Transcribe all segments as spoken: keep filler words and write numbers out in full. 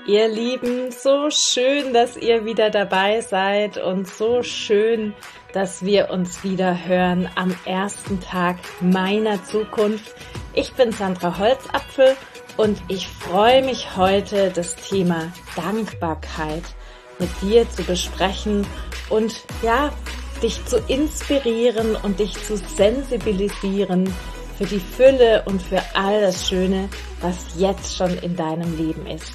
Ihr Lieben, so schön, dass ihr wieder dabei seid und so schön, dass wir uns wieder hören am ersten Tag meiner Zukunft. Ich bin Sandra Holzapfel und ich freue mich heute, das Thema Dankbarkeit mit dir zu besprechen und ja, dich zu inspirieren und dich zu sensibilisieren für die Fülle und für all das Schöne, was jetzt schon in deinem Leben ist.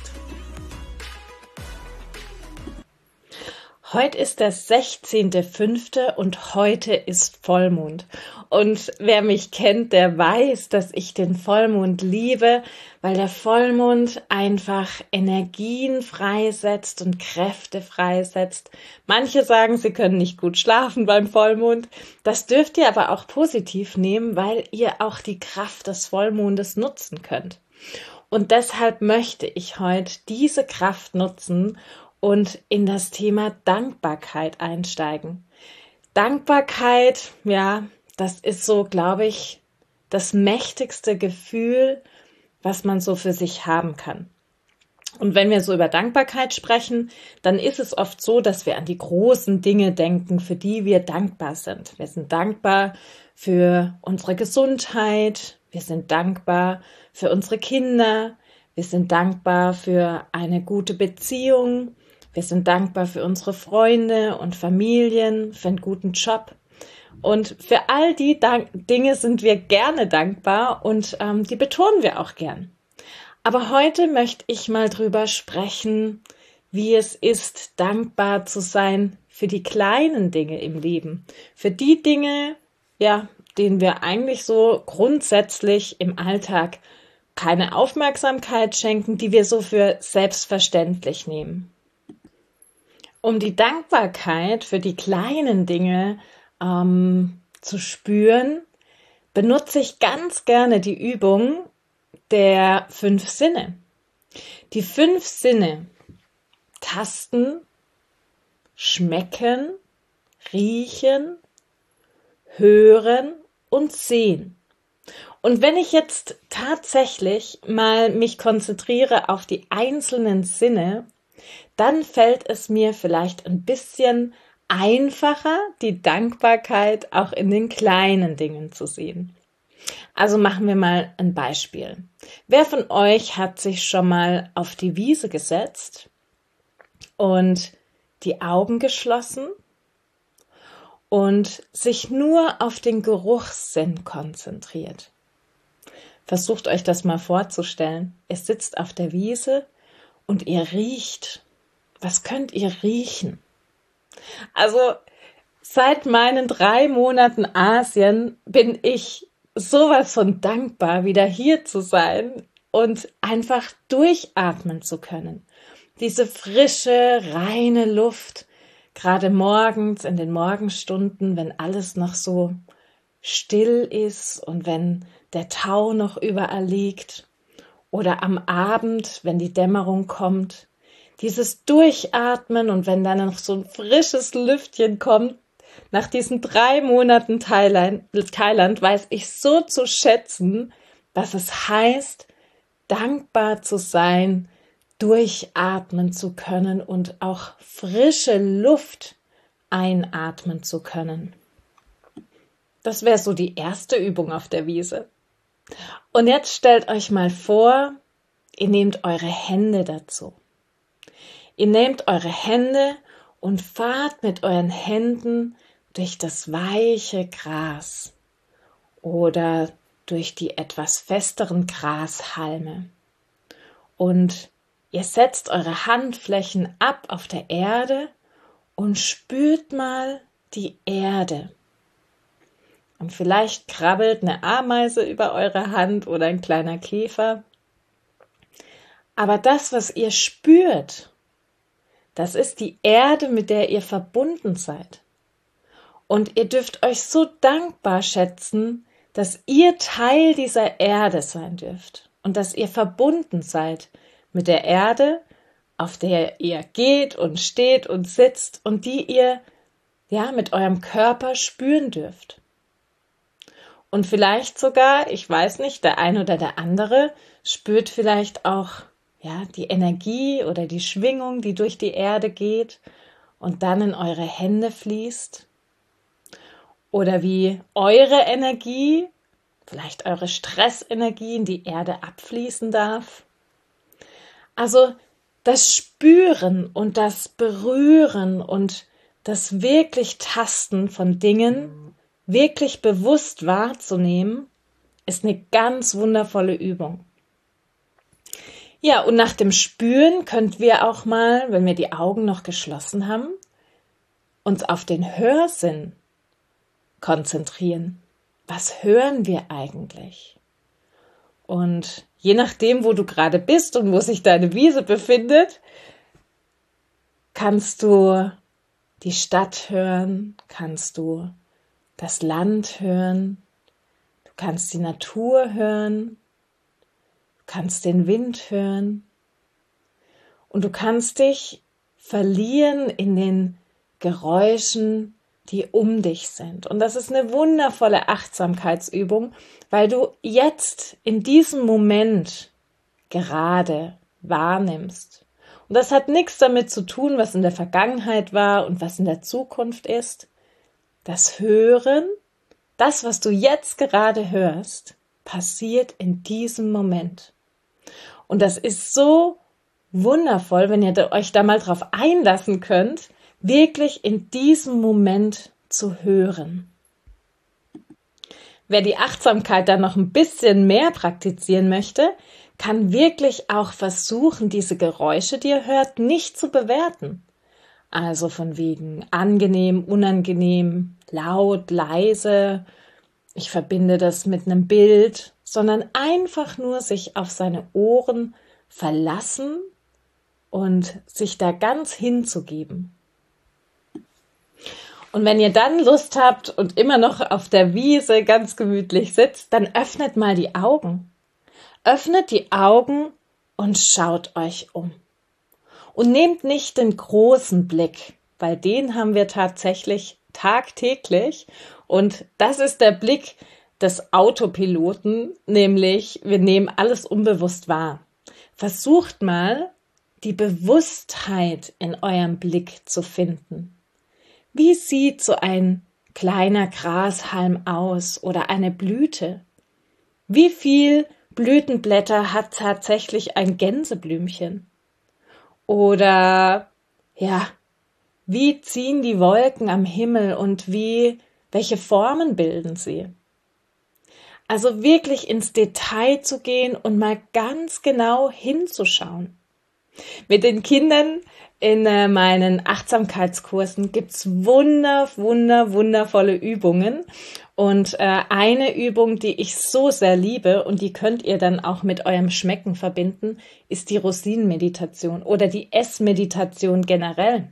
Heute ist der sechzehnte fünfte und heute ist Vollmond. Und wer mich kennt, der weiß, dass ich den Vollmond liebe, weil der Vollmond einfach Energien freisetzt und Kräfte freisetzt. Manche sagen, sie können nicht gut schlafen beim Vollmond. Das dürft ihr aber auch positiv nehmen, weil ihr auch die Kraft des Vollmondes nutzen könnt. Und deshalb möchte ich heute diese Kraft nutzen und in das Thema Dankbarkeit einsteigen. Dankbarkeit, ja, das ist so, glaube ich, das mächtigste Gefühl, was man so für sich haben kann. Und wenn wir so über Dankbarkeit sprechen, dann ist es oft so, dass wir an die großen Dinge denken, für die wir dankbar sind. Wir sind dankbar für unsere Gesundheit, wir sind dankbar für unsere Kinder, wir sind dankbar für eine gute Beziehung, wir sind dankbar für unsere Freunde und Familien, für einen guten Job. Und für all die Dank- Dinge sind wir gerne dankbar und ähm, die betonen wir auch gern. Aber heute möchte ich mal drüber sprechen, wie es ist, dankbar zu sein für die kleinen Dinge im Leben. Für die Dinge, ja, denen wir eigentlich so grundsätzlich im Alltag keine Aufmerksamkeit schenken, die wir so für selbstverständlich nehmen. Um die Dankbarkeit für die kleinen Dinge ähm, zu spüren, benutze ich ganz gerne die Übung der fünf Sinne. Die fünf Sinne: Tasten, Schmecken, Riechen, Hören und Sehen. Und wenn ich jetzt tatsächlich mal mich konzentriere auf die einzelnen Sinne, dann fällt es mir vielleicht ein bisschen einfacher, die Dankbarkeit auch in den kleinen Dingen zu sehen. Also machen wir mal ein Beispiel. Wer von euch hat sich schon mal auf die Wiese gesetzt und die Augen geschlossen und sich nur auf den Geruchssinn konzentriert? Versucht euch das mal vorzustellen. Ihr sitzt auf der Wiese und ihr riecht. Was könnt ihr riechen? Also seit meinen drei Monaten Asien bin ich sowas von dankbar, wieder hier zu sein und einfach durchatmen zu können. Diese frische, reine Luft, gerade morgens in den Morgenstunden, wenn alles noch so still ist und wenn der Tau noch überall liegt, oder am Abend, wenn die Dämmerung kommt. Dieses Durchatmen und wenn dann noch so ein frisches Lüftchen kommt, nach diesen drei Monaten Thailand, Thailand weiß ich so zu schätzen, was es heißt, dankbar zu sein, durchatmen zu können und auch frische Luft einatmen zu können. Das wäre so die erste Übung auf der Wiese. Und jetzt stellt euch mal vor, ihr nehmt eure Hände dazu. Ihr nehmt eure Hände und fahrt mit euren Händen durch das weiche Gras oder durch die etwas festeren Grashalme. Und ihr setzt eure Handflächen ab auf der Erde und spürt mal die Erde. Und vielleicht krabbelt eine Ameise über eure Hand oder ein kleiner Käfer. Aber das, was ihr spürt, das ist die Erde, mit der ihr verbunden seid. Und ihr dürft euch so dankbar schätzen, dass ihr Teil dieser Erde sein dürft und dass ihr verbunden seid mit der Erde, auf der ihr geht und steht und sitzt und die ihr ja mit eurem Körper spüren dürft. Und vielleicht sogar, ich weiß nicht, der eine oder der andere spürt vielleicht auch ja, die Energie oder die Schwingung, die durch die Erde geht und dann in eure Hände fließt. Oder wie eure Energie, vielleicht eure Stressenergie in die Erde abfließen darf. Also das Spüren und das Berühren und das wirklich Tasten von Dingen, wirklich bewusst wahrzunehmen, ist eine ganz wundervolle Übung. Ja, und nach dem Spüren könnt wir auch mal, wenn wir die Augen noch geschlossen haben, uns auf den Hörsinn konzentrieren. Was hören wir eigentlich? Und je nachdem, wo du gerade bist und wo sich deine Wiese befindet, kannst du die Stadt hören, kannst du das Land hören, du kannst die Natur hören, du kannst den Wind hören und du kannst dich verlieren in den Geräuschen, die um dich sind. Und das ist eine wundervolle Achtsamkeitsübung, weil du jetzt in diesem Moment gerade wahrnimmst. Und das hat nichts damit zu tun, was in der Vergangenheit war und was in der Zukunft ist. Das Hören, das, was du jetzt gerade hörst, passiert in diesem Moment. Und das ist so wundervoll, wenn ihr euch da mal drauf einlassen könnt, wirklich in diesem Moment zu hören. Wer die Achtsamkeit dann noch ein bisschen mehr praktizieren möchte, kann wirklich auch versuchen, diese Geräusche, die ihr hört, nicht zu bewerten. Also von wegen angenehm, unangenehm, laut, leise. Ich verbinde das mit einem Bild, sondern einfach nur sich auf seine Ohren verlassen und sich da ganz hinzugeben. Und wenn ihr dann Lust habt und immer noch auf der Wiese ganz gemütlich sitzt, dann öffnet mal die Augen. Öffnet die Augen und schaut euch um. Und nehmt nicht den großen Blick, weil den haben wir tatsächlich tagtäglich. Und das ist der Blick des Autopiloten, nämlich wir nehmen alles unbewusst wahr. Versucht mal, die Bewusstheit in eurem Blick zu finden. Wie sieht so ein kleiner Grashalm aus oder eine Blüte? Wie viel Blütenblätter hat tatsächlich ein Gänseblümchen? Oder, ja, wie ziehen die Wolken am Himmel und wie, welche Formen bilden sie? Also wirklich ins Detail zu gehen und mal ganz genau hinzuschauen. Mit den Kindern in äh, meinen Achtsamkeitskursen gibt's wunder, wunder, wundervolle Übungen. Und äh, eine Übung, die ich so sehr liebe und die könnt ihr dann auch mit eurem Schmecken verbinden, ist die Rosinenmeditation oder die Essmeditation generell.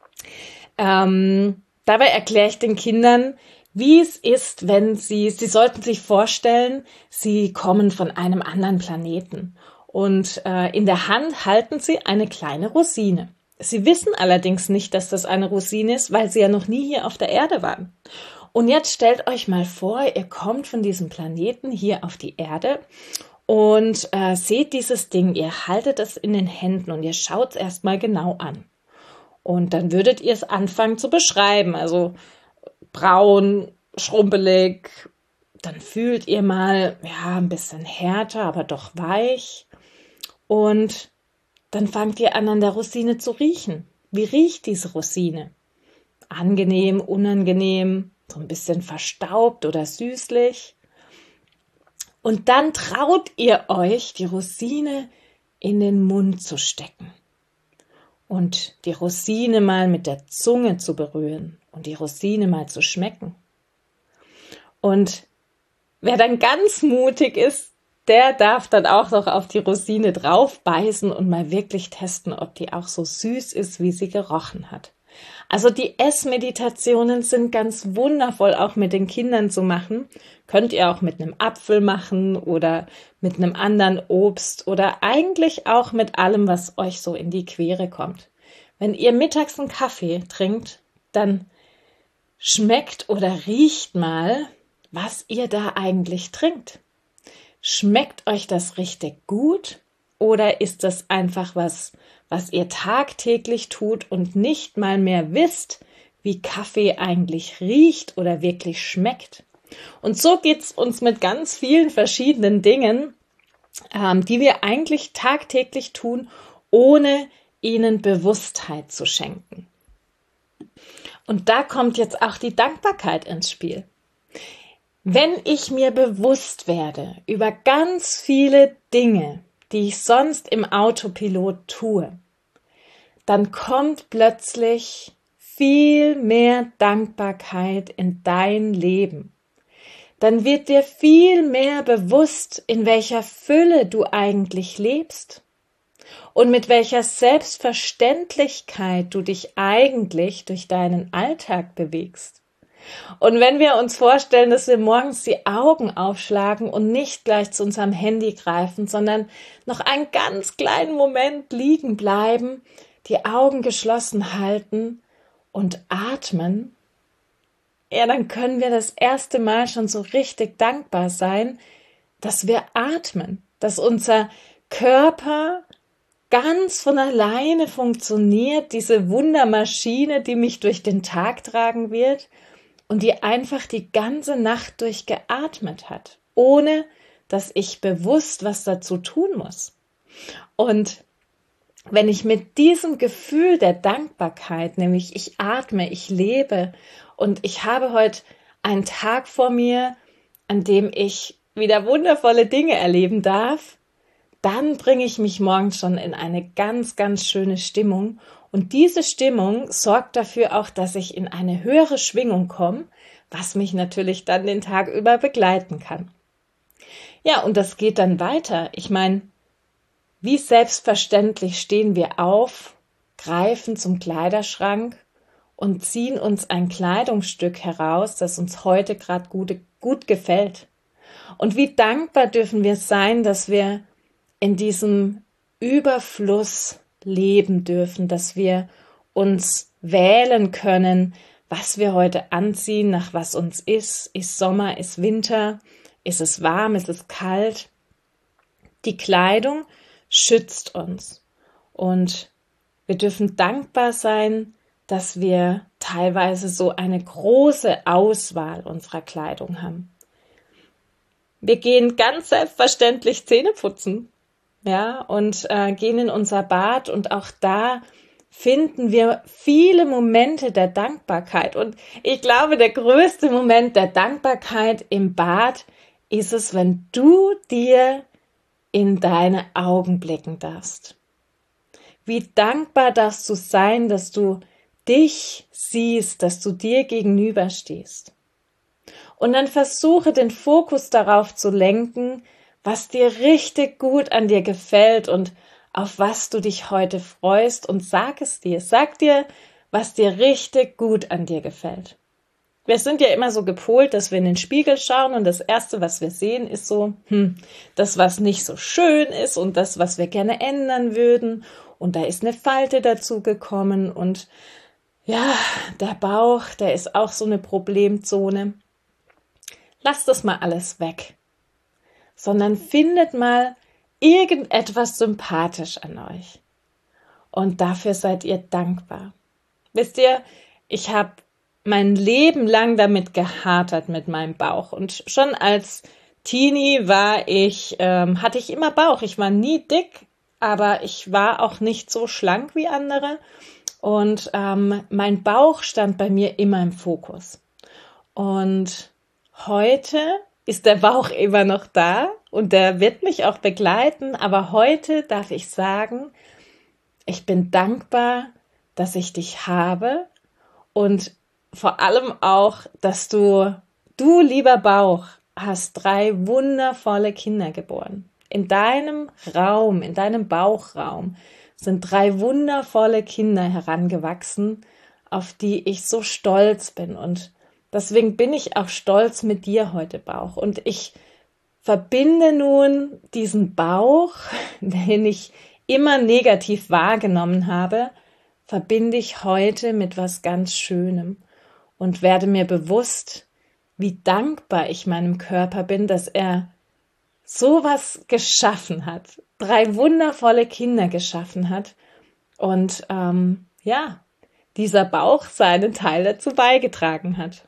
Ähm, dabei erkläre ich den Kindern, wie es ist, wenn sie, sie sollten sich vorstellen, sie kommen von einem anderen Planeten. Und äh, in der Hand halten sie eine kleine Rosine. Sie wissen allerdings nicht, dass das eine Rosine ist, weil sie ja noch nie hier auf der Erde waren. Und jetzt stellt euch mal vor, ihr kommt von diesem Planeten hier auf die Erde und äh, seht dieses Ding, ihr haltet es in den Händen und ihr schaut es erstmal genau an. Und dann würdet ihr es anfangen zu beschreiben, also braun, schrumpelig, dann fühlt ihr mal, ja, ein bisschen härter, aber doch weich. Und dann fangt ihr an, an der Rosine zu riechen. Wie riecht diese Rosine? Angenehm, unangenehm, so ein bisschen verstaubt oder süßlich. Und dann traut ihr euch, die Rosine in den Mund zu stecken und die Rosine mal mit der Zunge zu berühren und die Rosine mal zu schmecken. Und wer dann ganz mutig ist, der darf dann auch noch auf die Rosine drauf beißen und mal wirklich testen, ob die auch so süß ist, wie sie gerochen hat. Also die Essmeditationen sind ganz wundervoll auch mit den Kindern zu machen. Könnt ihr auch mit einem Apfel machen oder mit einem anderen Obst oder eigentlich auch mit allem, was euch so in die Quere kommt. Wenn ihr mittags einen Kaffee trinkt, dann schmeckt oder riecht mal, was ihr da eigentlich trinkt. Schmeckt euch das richtig gut Oder ist das einfach was, was ihr tagtäglich tut und nicht mal mehr wisst, wie Kaffee eigentlich riecht oder wirklich schmeckt? Und so geht's uns mit ganz vielen verschiedenen Dingen, ähm, die wir eigentlich tagtäglich tun, ohne ihnen Bewusstheit zu schenken. Und da kommt jetzt auch die Dankbarkeit ins Spiel. Wenn ich mir bewusst werde über ganz viele Dinge, die ich sonst im Autopilot tue, dann kommt plötzlich viel mehr Dankbarkeit in dein Leben. Dann wird dir viel mehr bewusst, in welcher Fülle du eigentlich lebst und mit welcher Selbstverständlichkeit du dich eigentlich durch deinen Alltag bewegst. Und wenn wir uns vorstellen, dass wir morgens die Augen aufschlagen und nicht gleich zu unserem Handy greifen, sondern noch einen ganz kleinen Moment liegen bleiben, die Augen geschlossen halten und atmen, ja, dann können wir das erste Mal schon so richtig dankbar sein, dass wir atmen, dass unser Körper ganz von alleine funktioniert, diese Wundermaschine, die mich durch den Tag tragen wird und die einfach die ganze Nacht durch geatmet hat, ohne dass ich bewusst was dazu tun muss. Und wenn ich mit diesem Gefühl der Dankbarkeit, nämlich ich atme, ich lebe und ich habe heute einen Tag vor mir, an dem ich wieder wundervolle Dinge erleben darf, dann bringe ich mich morgens schon in eine ganz, ganz schöne Stimmung. Und diese Stimmung sorgt dafür auch, dass ich in eine höhere Schwingung komme, was mich natürlich dann den Tag über begleiten kann. Ja, und das geht dann weiter. Ich meine, wie selbstverständlich stehen wir auf, greifen zum Kleiderschrank und ziehen uns ein Kleidungsstück heraus, das uns heute gerade gut, gut gefällt. Und wie dankbar dürfen wir sein, dass wir in diesem Überfluss leben dürfen, dass wir uns wählen können, was wir heute anziehen, nach was uns ist. Ist Sommer, ist Winter, ist es warm, ist es kalt? Die Kleidung schützt uns und wir dürfen dankbar sein, dass wir teilweise so eine große Auswahl unserer Kleidung haben. Wir gehen ganz selbstverständlich Zähne putzen, ja, und äh, gehen in unser Bad und auch da finden wir viele Momente der Dankbarkeit. Und ich glaube, der größte Moment der Dankbarkeit im Bad ist es, wenn du dir in deine Augen blicken darfst. Wie dankbar darfst du sein, dass du dich siehst, dass du dir gegenüberstehst. Und dann versuche den Fokus darauf zu lenken, was dir richtig gut an dir gefällt und auf was du dich heute freust und sag es dir. Sag dir, was dir richtig gut an dir gefällt. Wir sind ja immer so gepolt, dass wir in den Spiegel schauen und das Erste, was wir sehen, ist so, hm, das, was nicht so schön ist und das, was wir gerne ändern würden. Und da ist eine Falte dazu gekommen und ja, der Bauch, der ist auch so eine Problemzone. Lasst das mal alles weg, sondern findet mal irgendetwas sympathisch an euch. Und dafür seid ihr dankbar. Wisst ihr, ich habe mein Leben lang damit gehadert mit meinem Bauch. Und schon als Teenie war ich, ähm, hatte ich immer Bauch. Ich war nie dick, aber ich war auch nicht so schlank wie andere. Und ähm, mein Bauch stand bei mir immer im Fokus. Und heute ist der Bauch immer noch da und der wird mich auch begleiten. Aber heute darf ich sagen, ich bin dankbar, dass ich dich habe und vor allem auch, dass du, du lieber Bauch, hast drei wundervolle Kinder geboren. In deinem Raum, in deinem Bauchraum sind drei wundervolle Kinder herangewachsen, auf die ich so stolz bin. Und deswegen bin ich auch stolz mit dir heute, Bauch. Und ich verbinde nun diesen Bauch, den ich immer negativ wahrgenommen habe, verbinde ich heute mit was ganz Schönem. Und werde mir bewusst, wie dankbar ich meinem Körper bin, dass er sowas geschaffen hat, drei wundervolle Kinder geschaffen hat und ähm, ja, dieser Bauch seinen Teil dazu beigetragen hat.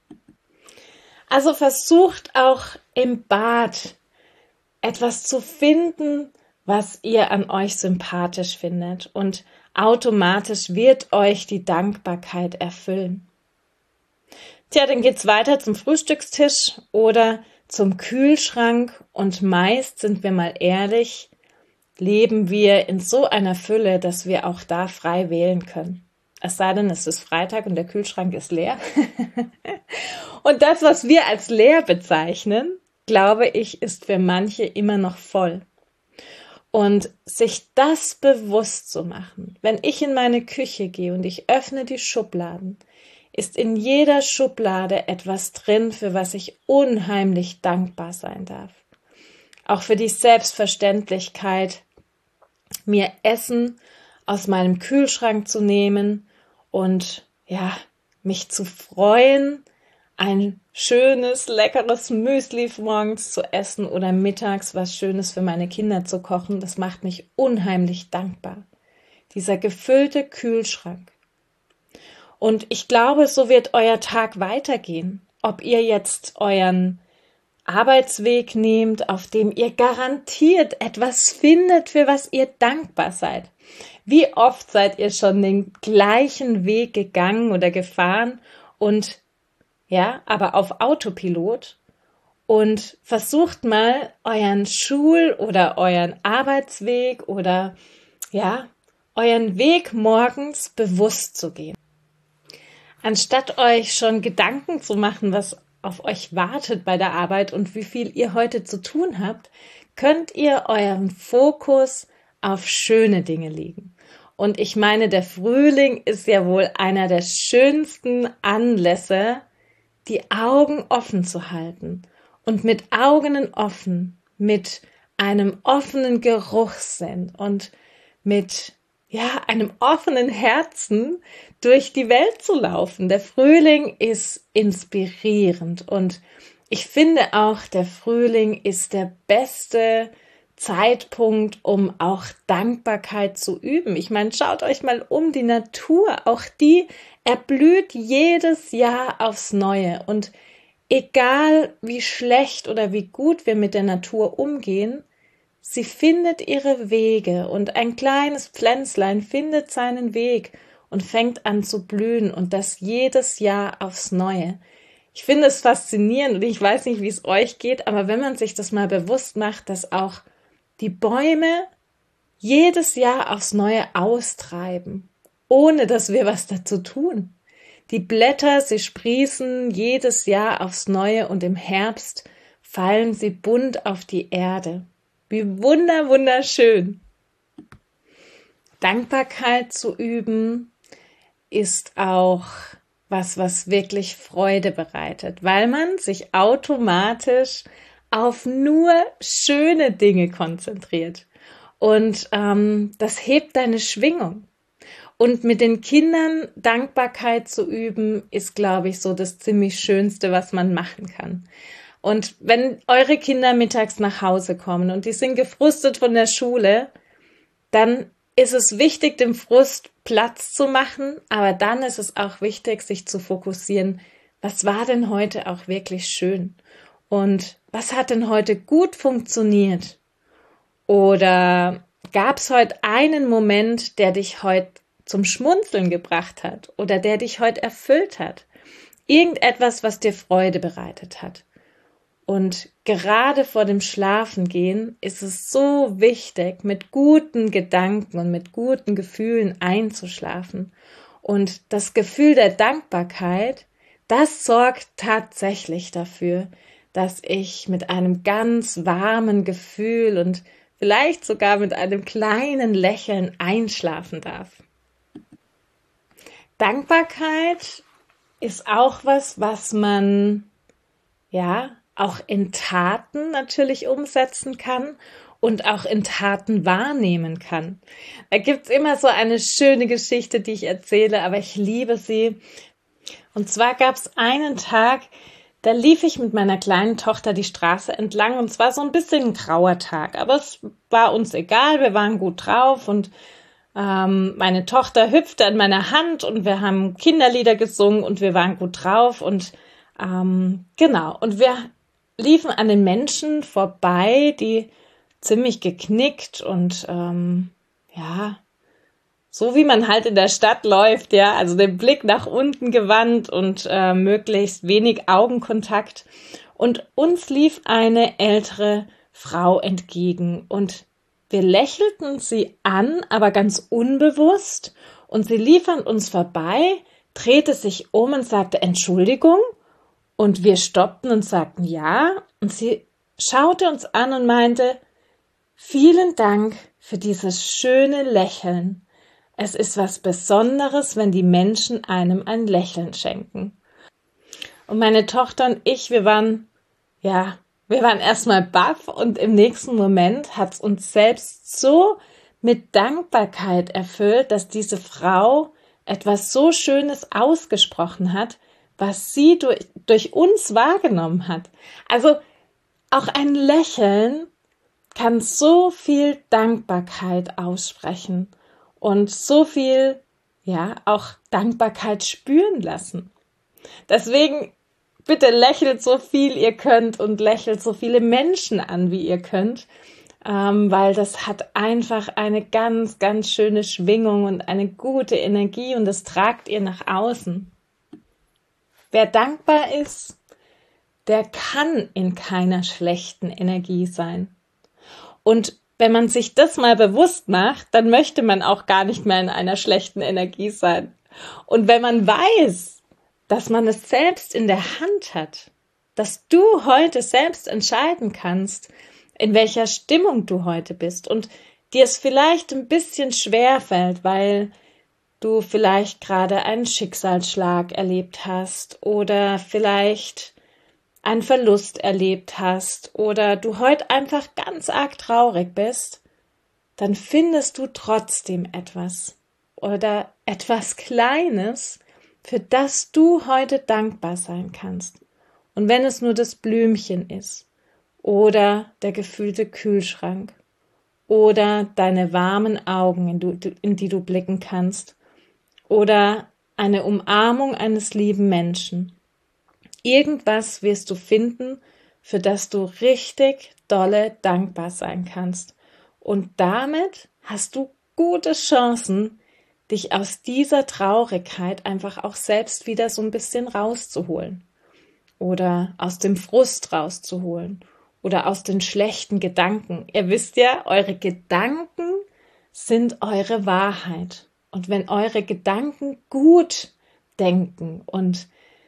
Also versucht auch im Bad etwas zu finden, was ihr an euch sympathisch findet, und automatisch wird euch die Dankbarkeit erfüllen. Tja, dann geht's weiter zum Frühstückstisch oder zum Kühlschrank, und meist, sind wir mal ehrlich, leben wir in so einer Fülle, dass wir auch da frei wählen können. Es sei denn, es ist Freitag und der Kühlschrank ist leer. Und das, was wir als leer bezeichnen, glaube ich, ist für manche immer noch voll. Und sich das bewusst zu machen, wenn ich in meine Küche gehe und ich öffne die Schubladen, ist in jeder Schublade etwas drin, für was ich unheimlich dankbar sein darf. Auch für die Selbstverständlichkeit, mir Essen aus meinem Kühlschrank zu nehmen und ja, mich zu freuen, ein schönes, leckeres Müsli morgens zu essen oder mittags was Schönes für meine Kinder zu kochen. Das macht mich unheimlich dankbar. Dieser gefüllte Kühlschrank. Und ich glaube, so wird euer Tag weitergehen. Ob ihr jetzt euren Arbeitsweg nehmt, auf dem ihr garantiert etwas findet, für was ihr dankbar seid. Wie oft seid ihr schon den gleichen Weg gegangen oder gefahren und ja, aber auf Autopilot, und versucht mal euren Schul- oder euren Arbeitsweg oder ja, euren Weg morgens bewusst zu gehen. Anstatt euch schon Gedanken zu machen, was auf euch wartet bei der Arbeit und wie viel ihr heute zu tun habt, könnt ihr euren Fokus auf schöne Dinge legen. Und ich meine, der Frühling ist ja wohl einer der schönsten Anlässe, die Augen offen zu halten und mit Augen offen, mit einem offenen Geruchssinn und mit ja, einem offenen Herzen durch die Welt zu laufen. Der Frühling ist inspirierend, und ich finde auch, der Frühling ist der beste Zeitpunkt, um auch Dankbarkeit zu üben. Ich meine, schaut euch mal um, die Natur, auch die erblüht jedes Jahr aufs Neue, und egal wie schlecht oder wie gut wir mit der Natur umgehen, sie findet ihre Wege, und ein kleines Pflänzlein findet seinen Weg und fängt an zu blühen, und das jedes Jahr aufs Neue. Ich finde es faszinierend, und ich weiß nicht, wie es euch geht, aber wenn man sich das mal bewusst macht, dass auch die Bäume jedes Jahr aufs Neue austreiben, ohne dass wir was dazu tun. Die Blätter, sie sprießen jedes Jahr aufs Neue, und im Herbst fallen sie bunt auf die Erde. Wie wunder, wunderschön. Dankbarkeit zu üben ist auch was, was wirklich Freude bereitet, weil man sich automatisch auf nur schöne Dinge konzentriert. Und ähm, das hebt deine Schwingung. Und mit den Kindern Dankbarkeit zu üben, ist, glaube ich, so das ziemlich Schönste, was man machen kann. Und wenn eure Kinder mittags nach Hause kommen und die sind gefrustet von der Schule, dann ist es wichtig, dem Frust Platz zu machen, aber dann ist es auch wichtig, sich zu fokussieren, was war denn heute auch wirklich schön? Und was hat denn heute gut funktioniert? Oder gab es heute einen Moment, der dich heute zum Schmunzeln gebracht hat oder der dich heute erfüllt hat? Irgendetwas, was dir Freude bereitet hat. Und gerade vor dem Schlafengehen ist es so wichtig, mit guten Gedanken und mit guten Gefühlen einzuschlafen. Und das Gefühl der Dankbarkeit, das sorgt tatsächlich dafür, dass ich mit einem ganz warmen Gefühl und vielleicht sogar mit einem kleinen Lächeln einschlafen darf. Dankbarkeit ist auch was, was man, ja, auch in Taten natürlich umsetzen kann und auch in Taten wahrnehmen kann. Da gibt's immer so eine schöne Geschichte, die ich erzähle, aber ich liebe sie. Und zwar gab's einen Tag, Da lief ich mit meiner kleinen Tochter die Straße entlang und es war so ein bisschen ein grauer Tag, aber es war uns egal, wir waren gut drauf und ähm, meine Tochter hüpfte an meiner Hand und wir haben Kinderlieder gesungen und wir waren gut drauf und ähm, genau, und wir liefen an den Menschen vorbei, die ziemlich geknickt und ähm, ja, so wie man halt in der Stadt läuft, ja, also den Blick nach unten gewandt und äh, möglichst wenig Augenkontakt. Und uns lief eine ältere Frau entgegen und wir lächelten sie an, aber ganz unbewusst. Und sie lief an uns vorbei, drehte sich um und sagte Entschuldigung. Und wir stoppten und sagten ja. Und sie schaute uns an und meinte, vielen Dank für dieses schöne Lächeln. Es ist was Besonderes, wenn die Menschen einem ein Lächeln schenken. Und meine Tochter und ich, wir waren, ja, wir waren erstmal baff und im nächsten Moment hat es uns selbst so mit Dankbarkeit erfüllt, dass diese Frau etwas so Schönes ausgesprochen hat, was sie durch, durch uns wahrgenommen hat. Also auch ein Lächeln kann so viel Dankbarkeit aussprechen und so viel, ja, auch Dankbarkeit spüren lassen. Deswegen bitte lächelt so viel ihr könnt und lächelt so viele Menschen an, wie ihr könnt, ähm, weil das hat einfach eine ganz, ganz schöne Schwingung und eine gute Energie und das tragt ihr nach außen. Wer dankbar ist, der kann in keiner schlechten Energie sein. Und wenn man sich das mal bewusst macht, dann möchte man auch gar nicht mehr in einer schlechten Energie sein. Und wenn man weiß, dass man es selbst in der Hand hat, dass du heute selbst entscheiden kannst, in welcher Stimmung du heute bist und dir es vielleicht ein bisschen schwer fällt, weil du vielleicht gerade einen Schicksalsschlag erlebt hast oder vielleicht einen Verlust erlebt hast oder du heute einfach ganz arg traurig bist, dann findest du trotzdem etwas oder etwas Kleines, für das du heute dankbar sein kannst. Und wenn es nur das Blümchen ist oder der gefüllte Kühlschrank oder deine warmen Augen, in, du, in die du blicken kannst oder eine Umarmung eines lieben Menschen. Irgendwas wirst du finden, für das du richtig dolle dankbar sein kannst. Und damit hast du gute Chancen, dich aus dieser Traurigkeit einfach auch selbst wieder so ein bisschen rauszuholen. Oder aus dem Frust rauszuholen. Oder aus den schlechten Gedanken. Ihr wisst ja, eure Gedanken sind eure Wahrheit. Und wenn eure Gedanken gut denken und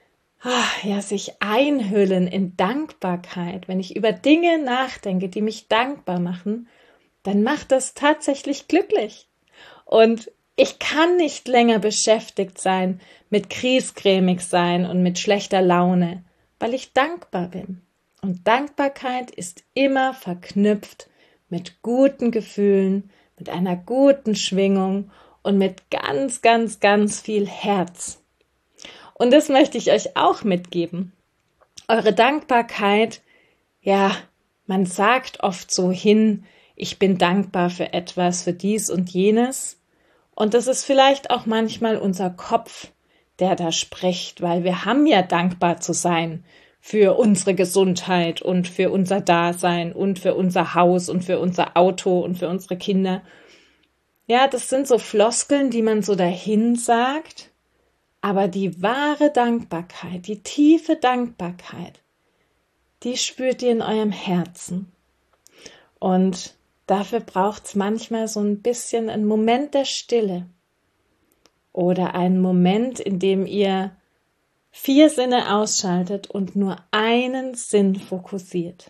ach, ja, sich einhüllen in Dankbarkeit, wenn ich über Dinge nachdenke, die mich dankbar machen, dann macht das tatsächlich glücklich. Und ich kann nicht länger beschäftigt sein mit Griesgrämig sein und mit schlechter Laune, weil ich dankbar bin. Und Dankbarkeit ist immer verknüpft mit guten Gefühlen, mit einer guten Schwingung und mit ganz, ganz, ganz viel Herz. Und das möchte ich euch auch mitgeben. Eure Dankbarkeit, ja, man sagt oft so hin, ich bin dankbar für etwas, für dies und jenes. Und das ist vielleicht auch manchmal unser Kopf, der da spricht, weil wir haben ja dankbar zu sein für unsere Gesundheit und für unser Dasein und für unser Haus und für unser Auto und für unsere Kinder. Ja, das sind so Floskeln, die man so dahin sagt. Aber die wahre Dankbarkeit, die tiefe Dankbarkeit, die spürt ihr in eurem Herzen. Und dafür braucht es manchmal so ein bisschen einen Moment der Stille oder einen Moment, in dem ihr vier Sinne ausschaltet und nur einen Sinn fokussiert.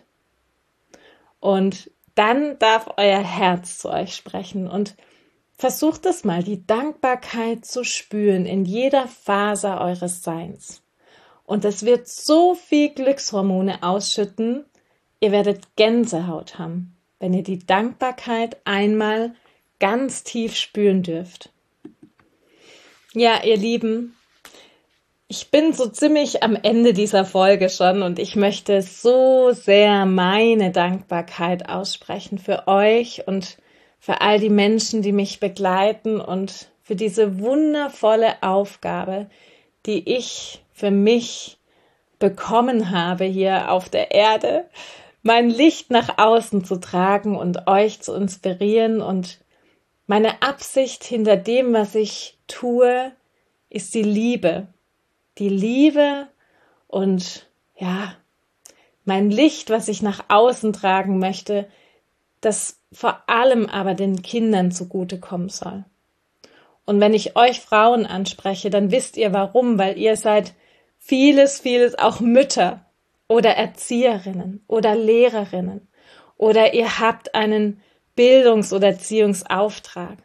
Und dann darf euer Herz zu euch sprechen und versucht es mal, die Dankbarkeit zu spüren in jeder Faser eures Seins. Und es wird so viel Glückshormone ausschütten, ihr werdet Gänsehaut haben, wenn ihr die Dankbarkeit einmal ganz tief spüren dürft. Ja, ihr Lieben, Ich bin so ziemlich am Ende dieser Folge schon und ich möchte so sehr meine Dankbarkeit aussprechen für euch und für all die Menschen, die mich begleiten und für diese wundervolle Aufgabe, die ich für mich bekommen habe hier auf der Erde, mein Licht nach außen zu tragen und euch zu inspirieren. Und meine Absicht hinter dem, was ich tue, ist die Liebe. Die Liebe und ja, mein Licht, was ich nach außen tragen möchte, das vor allem aber den Kindern zugutekommen soll. Und wenn ich euch Frauen anspreche, dann wisst ihr warum, weil ihr seid vieles, vieles auch Mütter oder Erzieherinnen oder Lehrerinnen oder ihr habt einen Bildungs- oder Erziehungsauftrag.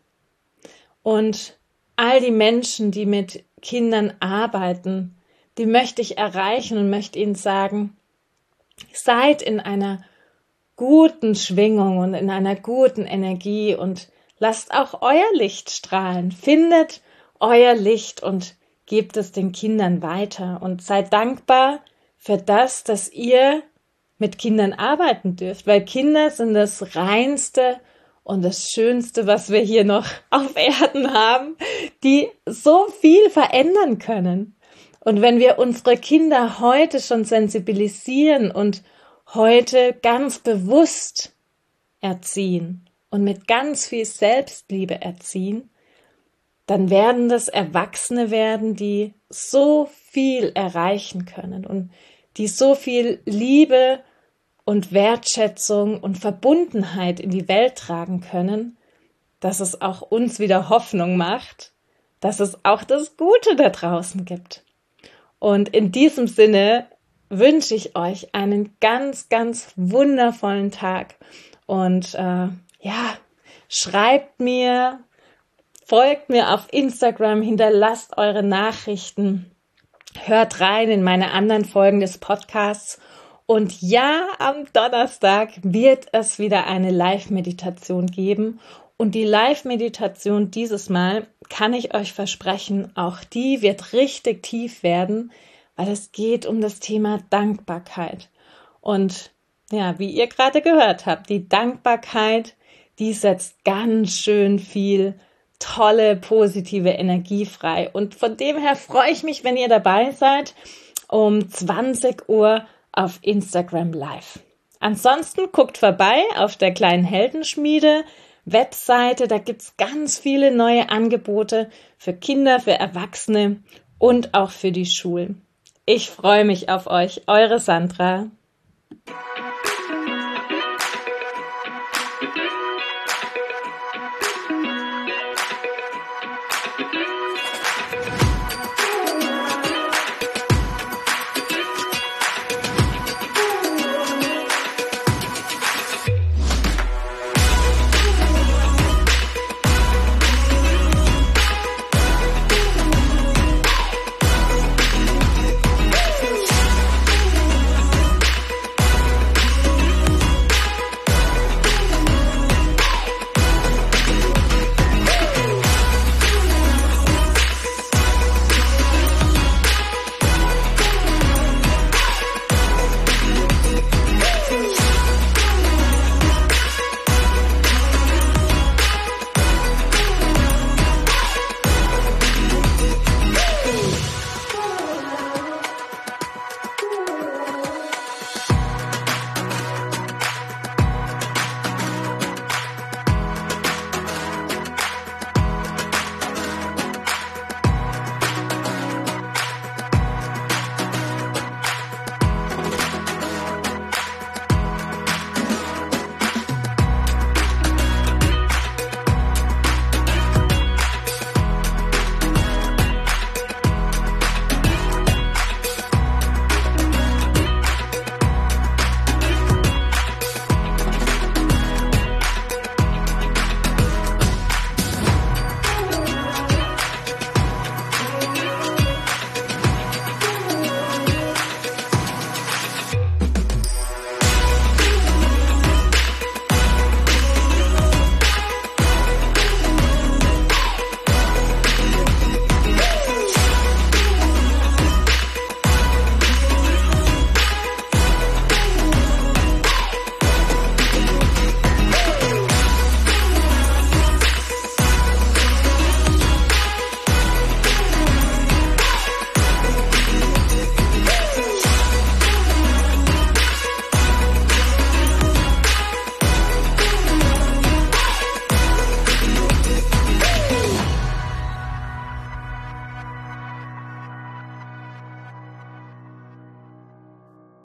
Und all die Menschen, die mit Kindern arbeiten, die möchte ich erreichen und möchte ihnen sagen, seid in einer guten Schwingung und in einer guten Energie und lasst auch euer Licht strahlen. Findet euer Licht und gebt es den Kindern weiter und seid dankbar für das, dass ihr mit Kindern arbeiten dürft, weil Kinder sind das Reinste und das Schönste, was wir hier noch auf Erden haben, die so viel verändern können. Und wenn wir unsere Kinder heute schon sensibilisieren und heute ganz bewusst erziehen und mit ganz viel Selbstliebe erziehen, dann werden das Erwachsene werden, die so viel erreichen können und die so viel Liebe und Wertschätzung und Verbundenheit in die Welt tragen können, dass es auch uns wieder Hoffnung macht, dass es auch das Gute da draußen gibt. Und in diesem Sinne wünsche ich euch einen ganz, ganz wundervollen Tag. Und äh, ja, schreibt mir, folgt mir auf Instagram, hinterlasst eure Nachrichten, hört rein in meine anderen Folgen des Podcasts. Und ja, am Donnerstag wird es wieder eine Live-Meditation geben. Und die Live-Meditation dieses Mal, kann ich euch versprechen, auch die wird richtig tief werden, weil es geht um das Thema Dankbarkeit. Und ja, wie ihr gerade gehört habt, die Dankbarkeit, die setzt ganz schön viel tolle, positive Energie frei. Und von dem her freue ich mich, wenn ihr dabei seid, um zwanzig Uhr auf Instagram Live. Ansonsten guckt vorbei auf der kleinen Heldenschmiede Webseite, da gibt's ganz viele neue Angebote für Kinder, für Erwachsene und auch für die Schulen. Ich freue mich auf euch, eure Sandra.